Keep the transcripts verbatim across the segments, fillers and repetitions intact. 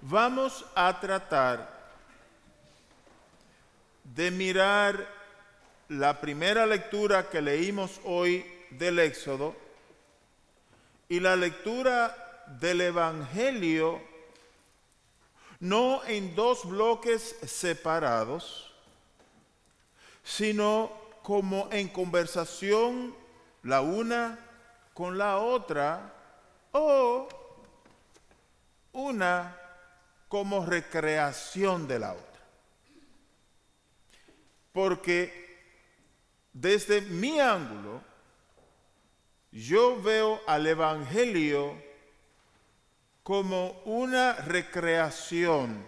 vamos a tratar de mirar la primera lectura que leímos hoy del Éxodo y la lectura del Evangelio, no en dos bloques separados, sino como en conversación la una con la otra, o una como recreación de la otra. Porque desde mi ángulo, yo veo al Evangelio como una recreación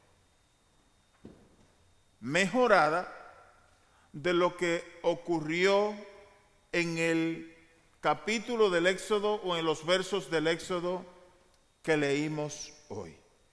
mejorada de lo que ocurrió en el capítulo del Éxodo o en los versos del Éxodo que leímos hoy.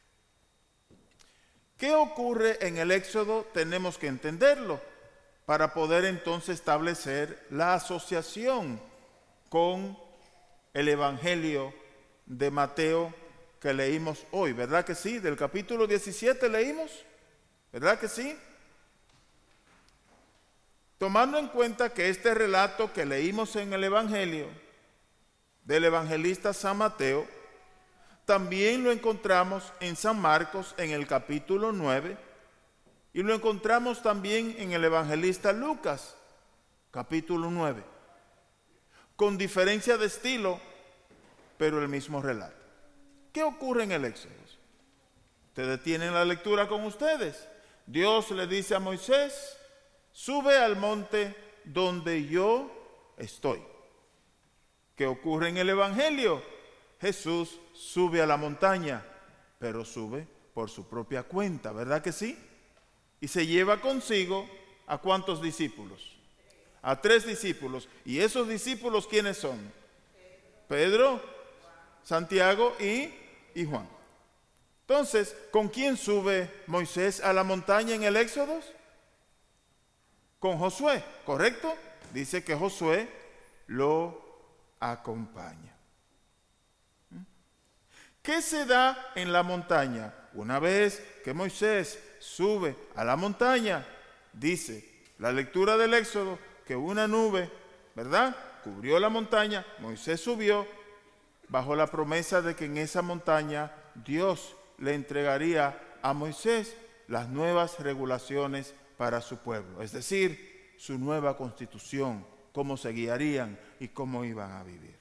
¿Qué ocurre en el Éxodo? Tenemos que entenderlo para poder entonces establecer la asociación con el Evangelio de Mateo que leímos hoy, ¿verdad que sí? Del capítulo diecisiete leímos, ¿verdad que sí? Tomando en cuenta que este relato que leímos en el Evangelio del evangelista San Mateo, también lo encontramos en San Marcos en el capítulo nueve y lo encontramos también en el evangelista Lucas, capítulo nueve, con diferencia de estilo, pero el mismo relato. ¿Qué ocurre en el Éxodo? Ustedes tienen la lectura con ustedes. Dios le dice a Moisés: sube al monte donde yo estoy. ¿Qué ocurre en el Evangelio? Jesús sube a la montaña, pero sube por su propia cuenta, ¿verdad que sí? Y se lleva consigo ¿a cuántos discípulos? A tres discípulos. ¿Y esos discípulos quiénes son? Pedro, Santiago y, y Juan. Entonces, ¿con quién sube Moisés a la montaña en el Éxodo? Con Josué, ¿correcto? Dice que Josué lo acompaña. ¿Qué se da en la montaña? Una vez que Moisés sube a la montaña, dice la lectura del Éxodo que una nube, ¿verdad?, cubrió la montaña. Moisés subió bajo la promesa de que en esa montaña Dios le entregaría a Moisés las nuevas regulaciones para su pueblo, es decir, su nueva constitución, cómo se guiarían y cómo iban a vivir.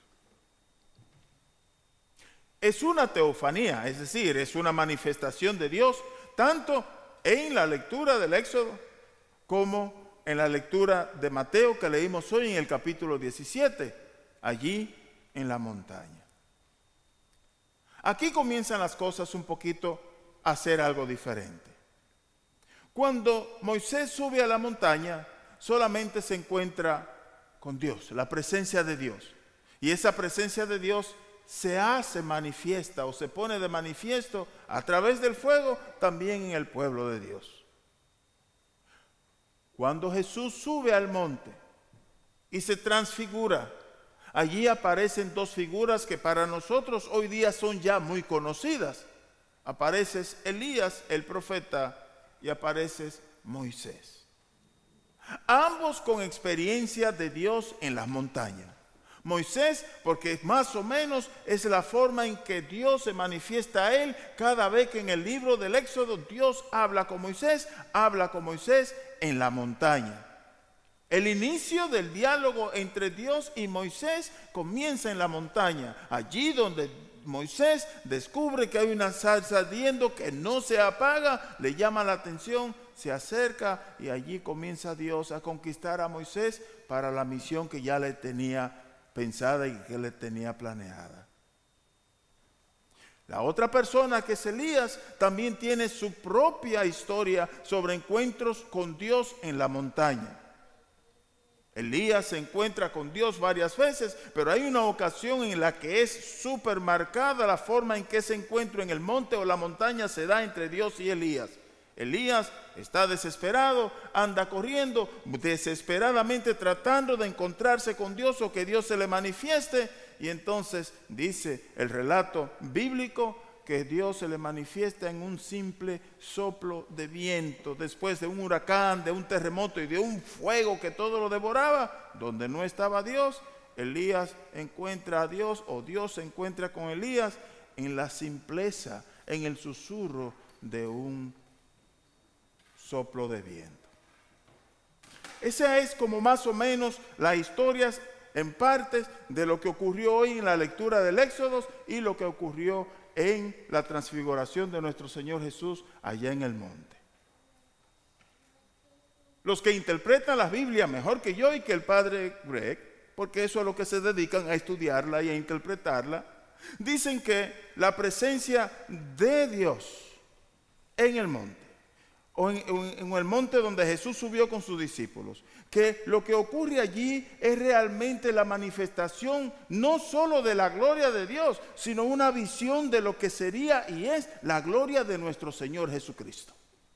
Es una teofanía, es decir, es una manifestación de Dios, tanto en la lectura del Éxodo como en la lectura de Mateo que leímos hoy en el capítulo diecisiete, allí en la montaña. Aquí comienzan las cosas un poquito a ser algo diferente. Cuando Moisés sube a la montaña, solamente se encuentra con Dios, la presencia de Dios. Y esa presencia de Dios se hace manifiesta o se pone de manifiesto a través del fuego también en el pueblo de Dios. Cuando Jesús sube al monte y se transfigura, allí aparecen dos figuras que para nosotros hoy día son ya muy conocidas. Aparece Elías, el profeta, y aparece Moisés. Ambos con experiencia de Dios en las montañas. Moisés, porque más o menos es la forma en que Dios se manifiesta a él cada vez que en el libro del Éxodo Dios habla con Moisés, habla con Moisés en la montaña. El inicio del diálogo entre Dios y Moisés comienza en la montaña, allí donde Moisés descubre que hay una zarza ardiendo que no se apaga, le llama la atención, se acerca y allí comienza Dios a conquistar a Moisés para la misión que ya le tenía pensada y que le tenía planeada. La otra persona, que es Elías, también tiene su propia historia sobre encuentros con Dios en la montaña. Elías se encuentra con Dios varias veces, pero hay una ocasión en la que es súper marcada la forma en que ese encuentro en el monte o la montaña se da entre Dios y Elías. Elías está desesperado, anda corriendo desesperadamente tratando de encontrarse con Dios o que Dios se le manifieste, y entonces dice el relato bíblico que Dios se le manifiesta en un simple soplo de viento, después de un huracán, de un terremoto y de un fuego que todo lo devoraba. Donde no estaba Dios, Elías encuentra a Dios, o Dios se encuentra con Elías en la simpleza, en el susurro de un soplo de viento. Esa es como más o menos la historia en partes de lo que ocurrió hoy en la lectura del Éxodo y lo que ocurrió en la transfiguración de nuestro Señor Jesús allá en el monte. Los que interpretan la Biblia mejor que yo y que el padre Greg, porque eso es lo que se dedican a estudiarla y a interpretarla, dicen que la presencia de Dios en el monte, o en, en, en el monte donde Jesús subió con sus discípulos, que lo que ocurre allí es realmente la manifestación no solo de la gloria de Dios, sino una visión de lo que sería y es la gloria de nuestro Señor Jesucristo.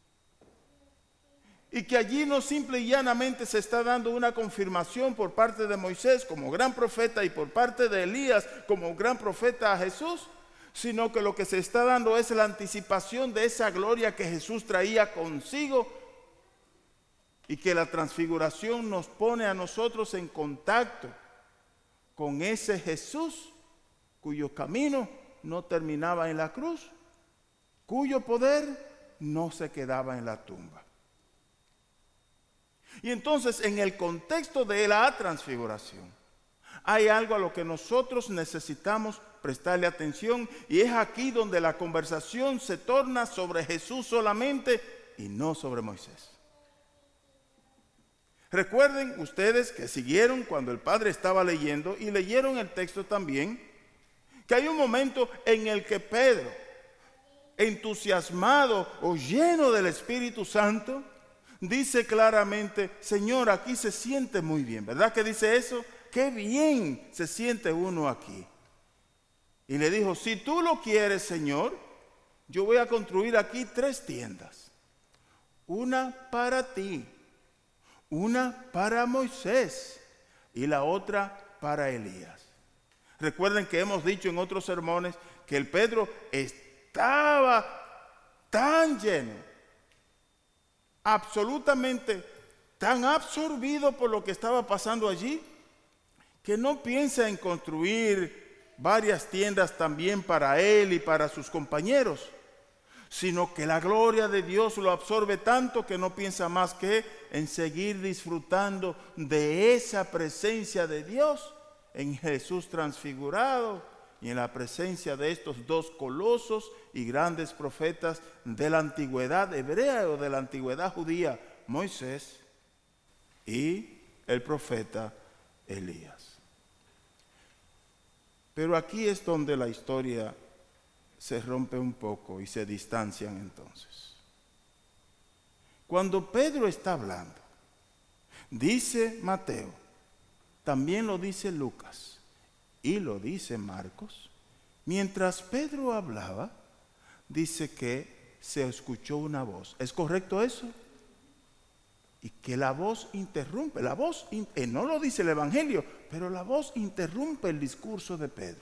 Y que allí no simple y llanamente se está dando una confirmación por parte de Moisés como gran profeta y por parte de Elías como gran profeta a Jesús, sino que lo que se está dando es la anticipación de esa gloria que Jesús traía consigo, y que la transfiguración nos pone a nosotros en contacto con ese Jesús cuyo camino no terminaba en la cruz, cuyo poder no se quedaba en la tumba. Y entonces, en el contexto de la transfiguración, hay algo a lo que nosotros necesitamos prestarle atención, y es aquí donde la conversación se torna sobre Jesús solamente y no sobre Moisés. Recuerden ustedes que siguieron cuando el padre estaba leyendo y leyeron el texto también, que hay un momento en el que Pedro, entusiasmado o lleno del Espíritu Santo, dice claramente: Señor, aquí se siente muy bien. ¿Verdad que dice eso? Qué bien se siente uno aquí. Y le dijo: si tú lo quieres, Señor, yo voy a construir aquí tres tiendas. Una para ti, una para Moisés y la otra para Elías. Recuerden que hemos dicho en otros sermones que el Pedro estaba tan lleno, absolutamente tan absorbido por lo que estaba pasando allí, que no piensa en construir varias tiendas también para él y para sus compañeros, sino que la gloria de Dios lo absorbe tanto que no piensa más que en seguir disfrutando de esa presencia de Dios en Jesús transfigurado y en la presencia de estos dos colosos y grandes profetas de la antigüedad hebrea o de la antigüedad judía, Moisés y el profeta Elías. Pero aquí es donde la historia se rompe un poco y se distancian entonces. Cuando Pedro está hablando, dice Mateo, también lo dice Lucas y lo dice Marcos, mientras Pedro hablaba, dice que se escuchó una voz. ¿Es correcto eso? Y que la voz interrumpe, la voz, eh, no lo dice el Evangelio, pero la voz interrumpe el discurso de Pedro.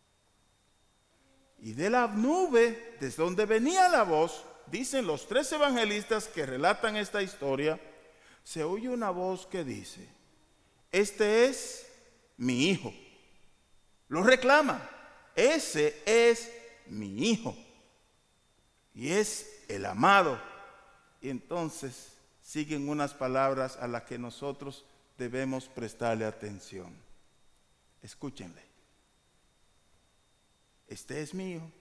Y de la nube, desde donde venía la voz, dicen los tres evangelistas que relatan esta historia, se oye una voz que dice: este es mi hijo. Lo reclama: ese es mi hijo. Y es el amado. Y entonces siguen unas palabras a las que nosotros debemos prestarle atención. Escúchenle. Este es mi hijo.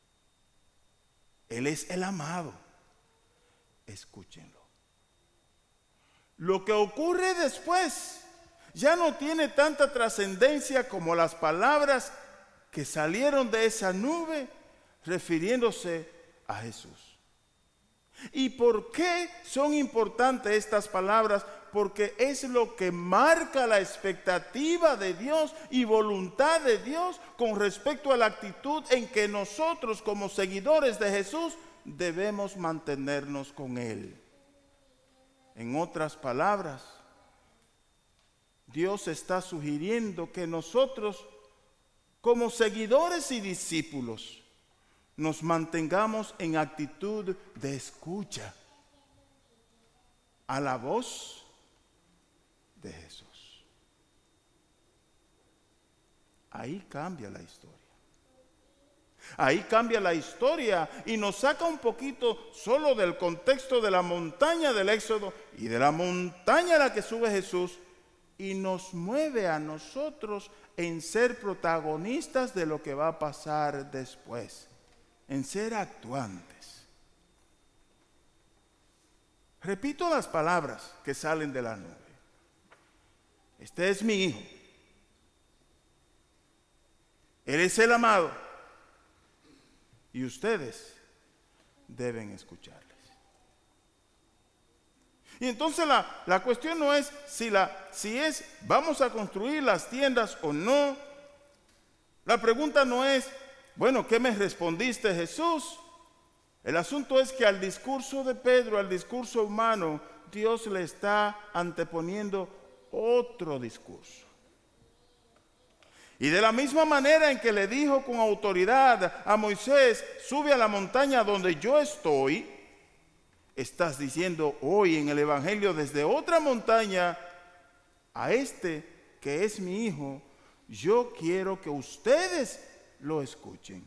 Él es el amado. Escúchenlo. Lo que ocurre después ya no tiene tanta trascendencia como las palabras que salieron de esa nube refiriéndose a Jesús. ¿Y por qué son importantes estas palabras? Porque es lo que marca la expectativa de Dios y voluntad de Dios con respecto a la actitud en que nosotros, como seguidores de Jesús, debemos mantenernos con Él. En otras palabras, Dios está sugiriendo que nosotros, como seguidores y discípulos, nos mantengamos en actitud de escucha a la voz de Jesús. Ahí cambia la historia. Ahí cambia la historia y nos saca un poquito solo del contexto de la montaña del Éxodo y de la montaña a la que sube Jesús y nos mueve a nosotros en ser protagonistas de lo que va a pasar después, en ser actuantes. Repito las palabras que salen de la nube. Este es mi hijo. Él es el amado. Y ustedes deben escucharles. Y entonces la, la cuestión no es si, la, si es vamos a construir las tiendas o no. La pregunta no es, bueno, ¿qué me respondiste, Jesús? El asunto es que al discurso de Pedro, al discurso humano, Dios le está anteponiendo otro discurso. Y de la misma manera en que le dijo con autoridad a Moisés, sube a la montaña donde yo estoy, estás diciendo hoy en el Evangelio desde otra montaña, a este que es mi hijo, yo quiero que ustedes lo escuchen.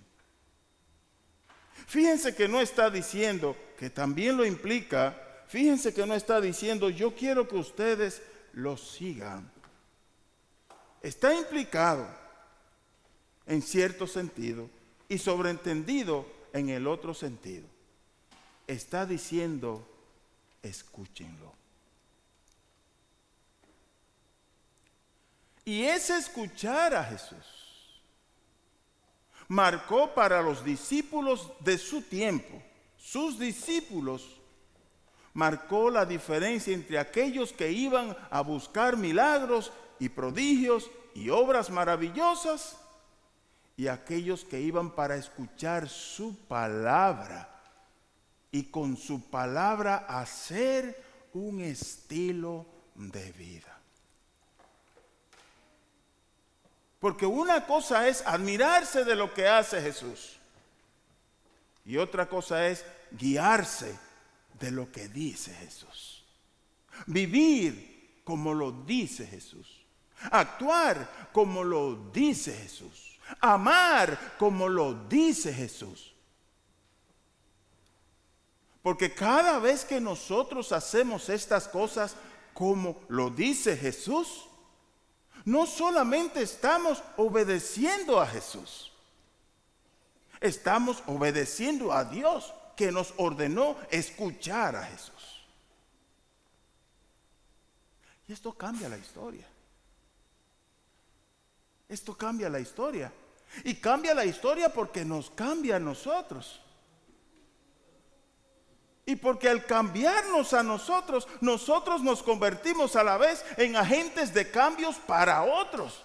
Fíjense que no está diciendo, que también lo implica, fíjense que no está diciendo, yo quiero que ustedes lo sigan. Está implicado en cierto sentido y sobreentendido en el otro sentido. Está diciendo, escúchenlo. Y ese escuchar a Jesús marcó para los discípulos de su tiempo, sus discípulos, marcó la diferencia entre aquellos que iban a buscar milagros y prodigios y obras maravillosas y aquellos que iban para escuchar su palabra y con su palabra hacer un estilo de vida. Porque una cosa es admirarse de lo que hace Jesús y otra cosa es guiarse de lo que dice Jesús. Vivir como lo dice Jesús. Actuar como lo dice Jesús. Amar como lo dice Jesús. Porque cada vez que nosotros hacemos estas cosas como lo dice Jesús, no solamente estamos obedeciendo a Jesús, estamos obedeciendo a Dios que nos ordenó escuchar a Jesús. Y esto cambia la historia. Esto cambia la historia. Y cambia la historia porque nos cambia a nosotros. Y porque al cambiarnos a nosotros, nosotros nos convertimos a la vez en agentes de cambios para otros.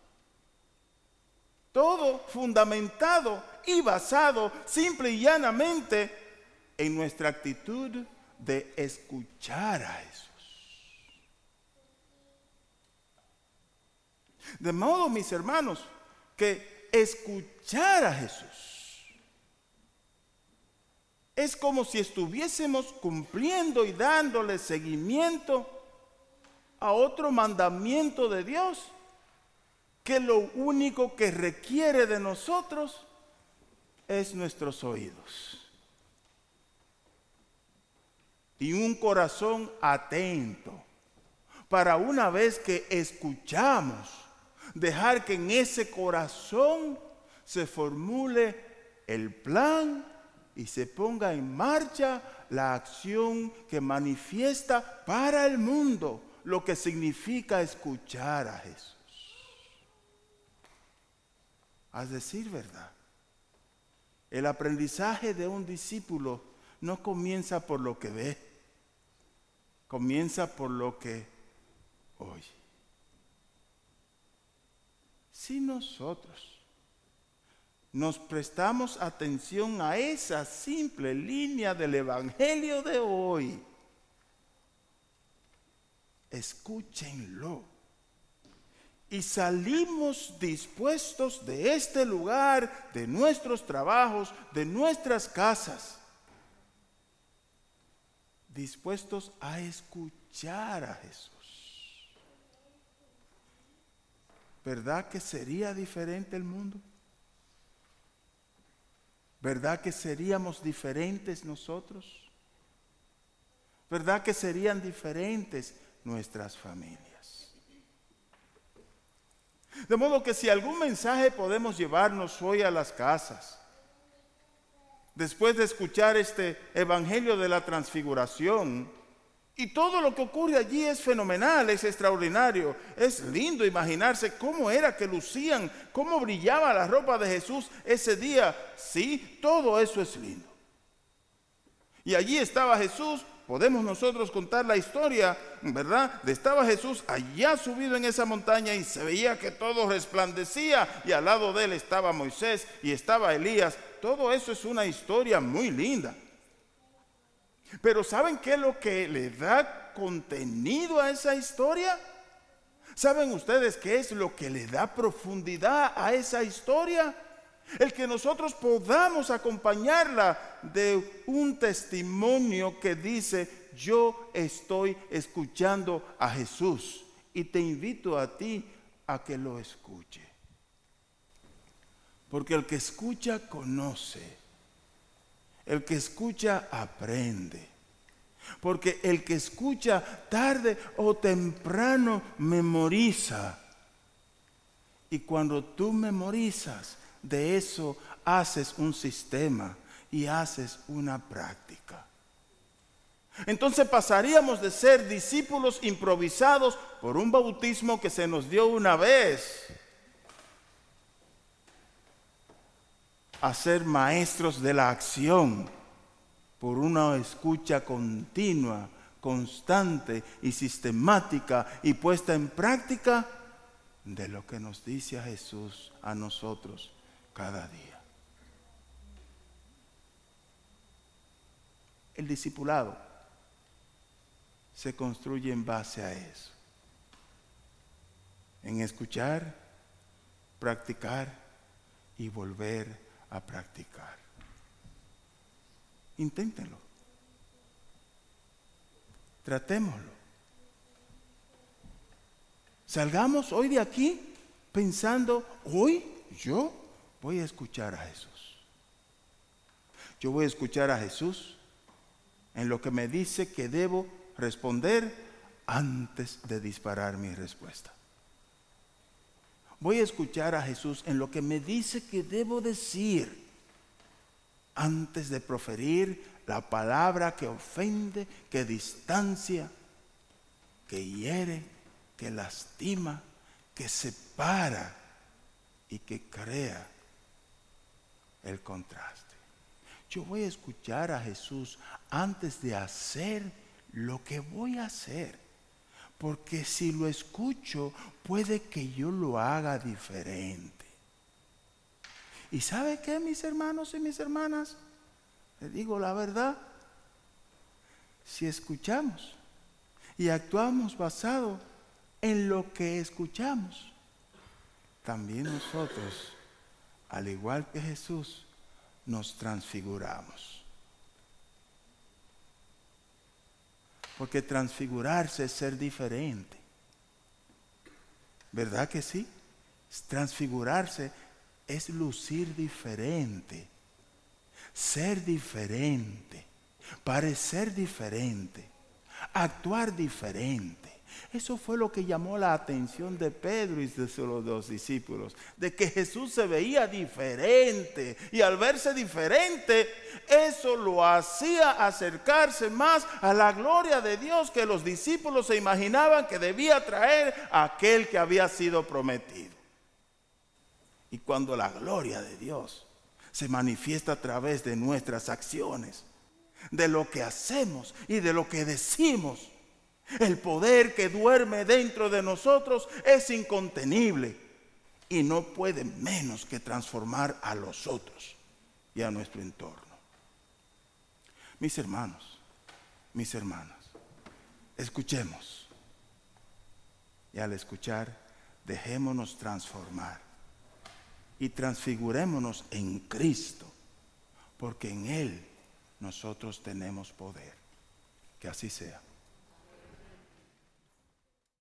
Todo fundamentado y basado simple y llanamente en nuestra actitud de escuchar a Jesús. De modo, mis hermanos, que escuchar a Jesús es como si estuviésemos cumpliendo y dándole seguimiento a otro mandamiento de Dios, que lo único que requiere de nosotros es nuestros oídos y un corazón atento para una vez que escuchamos, dejar que en ese corazón se formule el plan y se ponga en marcha la acción que manifiesta para el mundo lo que significa escuchar a Jesús. A decir verdad, el aprendizaje de un discípulo no comienza por lo que ve, comienza por lo que oye. Si nosotros nos prestamos atención a esa simple línea del Evangelio de hoy, escúchenlo y salimos dispuestos de este lugar, de nuestros trabajos, de nuestras casas, dispuestos a escuchar a Jesús. ¿Verdad que sería diferente el mundo? ¿Verdad que seríamos diferentes nosotros? ¿Verdad que serían diferentes nuestras familias? De modo que si algún mensaje podemos llevarnos hoy a las casas, después de escuchar este evangelio de la transfiguración, y todo lo que ocurre allí es fenomenal, es extraordinario, es lindo imaginarse cómo era que lucían, cómo brillaba la ropa de Jesús ese día. Sí, todo eso es lindo. Y allí estaba Jesús. Podemos nosotros contar la historia, ¿verdad? De estaba Jesús allá subido en esa montaña y se veía que todo resplandecía y al lado de él estaba Moisés y estaba Elías. Todo eso es una historia muy linda. Pero ¿saben qué es lo que le da contenido a esa historia? ¿Saben ustedes qué es lo que le da profundidad a esa historia? El que nosotros podamos acompañarla de un testimonio que dice: yo estoy escuchando a Jesús y te invito a ti a que lo escuche. Porque el que escucha conoce, el que escucha aprende, porque el que escucha tarde o temprano memoriza. Y cuando tú memorizas, de eso haces un sistema y haces una práctica. Entonces pasaríamos de ser discípulos improvisados por un bautismo que se nos dio una vez a ser maestros de la acción por una escucha continua, constante y sistemática y puesta en práctica de lo que nos dice a Jesús a nosotros cada día. El discipulado se construye en base a eso, en escuchar, practicar y volver a practicar. Inténtenlo, tratémoslo. Salgamos hoy de aquí pensando: hoy yo voy a escuchar a Jesús. Yo voy a escuchar a Jesús en lo que me dice que debo responder antes de disparar mi respuesta. Voy a escuchar a Jesús en lo que me dice que debo decir antes de proferir la palabra que ofende, que distancia, que hiere, que lastima, que separa y que crea el contraste. Yo voy a escuchar a Jesús antes de hacer lo que voy a hacer, porque si lo escucho puede que yo lo haga diferente. ¿Y sabe qué, mis hermanos y mis hermanas? Les digo la verdad. Si escuchamos y actuamos basado en lo que escuchamos, también nosotros, al igual que Jesús, nos transfiguramos. Porque transfigurarse es ser diferente. ¿Verdad que sí? Transfigurarse es lucir diferente, ser diferente, parecer diferente, actuar diferente. Eso fue lo que llamó la atención de Pedro y de los dos discípulos, de que Jesús se veía diferente, y al verse diferente, eso lo hacía acercarse más a la gloria de Dios que los discípulos se imaginaban que debía traer a aquel que había sido prometido. Y cuando la gloria de Dios se manifiesta a través de nuestras acciones, de lo que hacemos y de lo que decimos, el poder que duerme dentro de nosotros es incontenible y no puede menos que transformar a los otros y a nuestro entorno. Mis hermanos, mis hermanas, escuchemos, y al escuchar dejémonos transformar y transfigurémonos en Cristo, porque en Él nosotros tenemos poder. Que así sea.